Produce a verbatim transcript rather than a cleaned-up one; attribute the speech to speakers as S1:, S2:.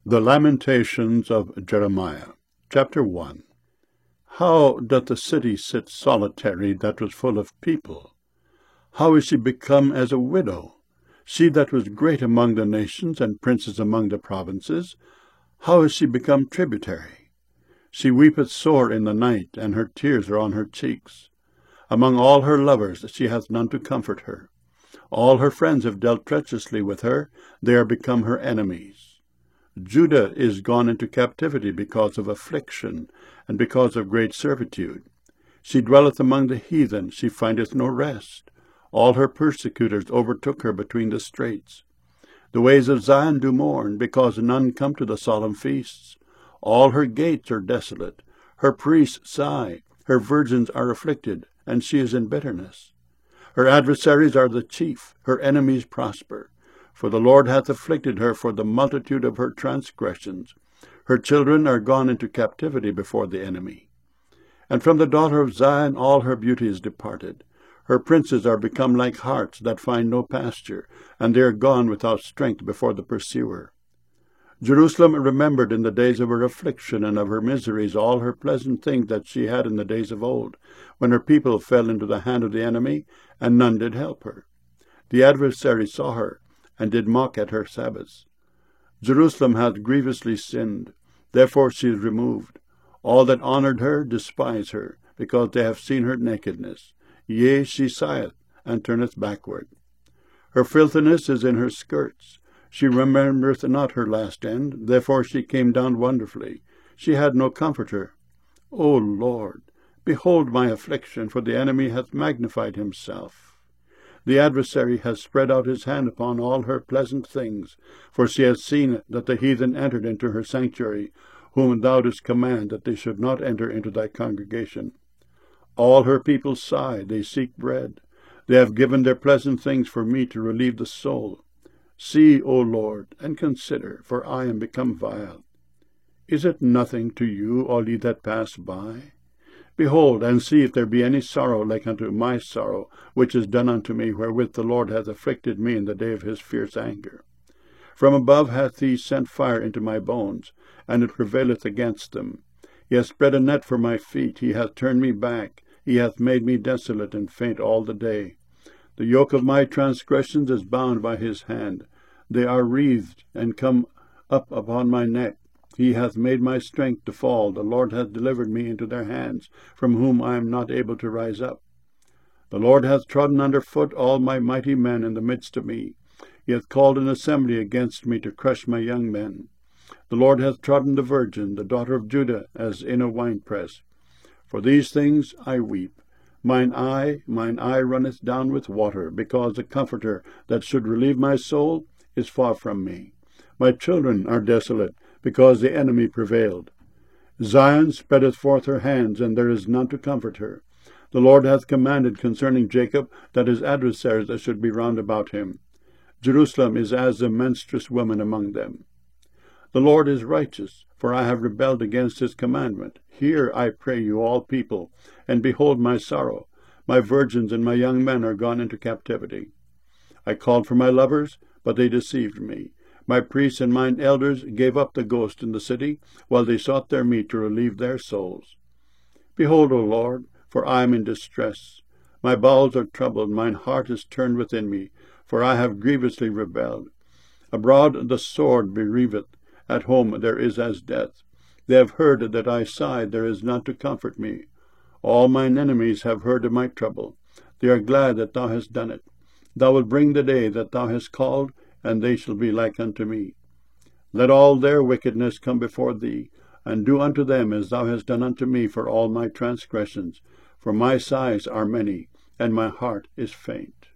S1: The Lamentations of Jeremiah. Chapter one. How doth the city sit solitary that was full of people? How is she become as a widow? She that was great among the nations, and princes among the provinces, how is she become tributary? She weepeth sore in the night, and her tears are on her cheeks. Among all her lovers she hath none to comfort her. All her friends have dealt treacherously with her, they are become her enemies. Judah is gone into captivity because of affliction, and because of great servitude. She dwelleth among the heathen, she findeth no rest. All her persecutors overtook her between the straits. The ways of Zion do mourn, because none come to the solemn feasts. All her gates are desolate. Her priests sigh, her virgins are afflicted, and she is in bitterness. Her adversaries are the chief, her enemies prosper. For the Lord hath afflicted her for the multitude of her transgressions. Her children are gone into captivity before the enemy. And from the daughter of Zion all her beauty is departed. Her princes are become like harts that find no pasture, and they are gone without strength before the pursuer. Jerusalem remembered in the days of her affliction and of her miseries all her pleasant things that she had in the days of old, when her people fell into the hand of the enemy, and none did help her. The adversary saw her, and did mock at her Sabbaths. Jerusalem hath grievously sinned, therefore she is removed. All that honoured her despise her, because they have seen her nakedness. Yea, she sigheth, and turneth backward. Her filthiness is in her skirts. She remembereth not her last end, therefore she came down wonderfully. She had no comforter. O Lord, behold my affliction, for the enemy hath magnified himself. The adversary has spread out his hand upon all her pleasant things, for she has seen that the heathen entered into her sanctuary, whom thou didst command that they should not enter into thy congregation. All her people sigh, they seek bread. They have given their pleasant things for me to relieve the soul. See, O Lord, and consider, for I am become vile. Is it nothing to you, all ye that pass by? Behold, and see if there be any sorrow like unto my sorrow, which is done unto me, wherewith the Lord hath afflicted me in the day of his fierce anger. From above hath he sent fire into my bones, and it prevaileth against them. He hath spread a net for my feet, he hath turned me back, he hath made me desolate and faint all the day. The yoke of my transgressions is bound by his hand. They are wreathed, and come up upon my neck. He hath made my strength to fall. The Lord hath delivered me into their hands, from whom I am not able to rise up. The Lord hath trodden under foot all my mighty men in the midst of me. He hath called an assembly against me to crush my young men. The Lord hath trodden the virgin, the daughter of Judah, as in a winepress. For these things I weep. Mine eye, mine eye runneth down with water, because the Comforter that should relieve my soul is far from me. My children are desolate, because the enemy prevailed. Zion spreadeth forth her hands, and there is none to comfort her. The Lord hath commanded concerning Jacob that his adversaries should be round about him. Jerusalem is as a menstruous woman among them. The Lord is righteous, for I have rebelled against his commandment. Hear, I pray you, all people, and behold my sorrow. My virgins and my young men are gone into captivity. I called for my lovers, but they deceived me. My priests and mine elders gave up the ghost in the city, while they sought their meat to relieve their souls. Behold, O Lord, for I am in distress. My bowels are troubled, mine heart is turned within me, for I have grievously rebelled. Abroad the sword bereaveth, at home there is as death. They have heard that I sighed, there is none to comfort me. All mine enemies have heard of my trouble. They are glad that thou hast done it. Thou wilt bring the day that thou hast called, and they shall be like unto me. Let all their wickedness come before thee, and do unto them as thou hast done unto me for all my transgressions. For my sighs are many, and my heart is faint.